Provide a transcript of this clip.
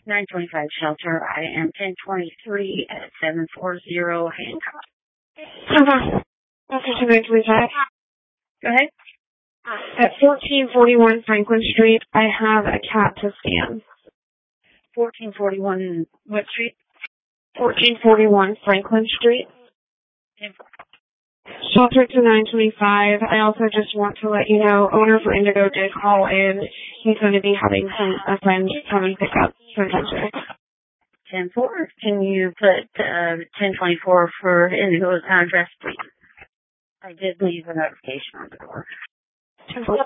925 Shelter. I am 1023 at 740 Hancock. Okay, 925. Go ahead. At 1441 Franklin Street, I have a cat to scan. 1441 what street? 1441 Franklin Street. Shelter to 925. I also just want to let you know, owner for Indigo did call in. He's going to be having a friend come and pick up sometime today. 10-4. Can you put 1024 for Indigo's address, please? I did leave a notification on the door. 10-4.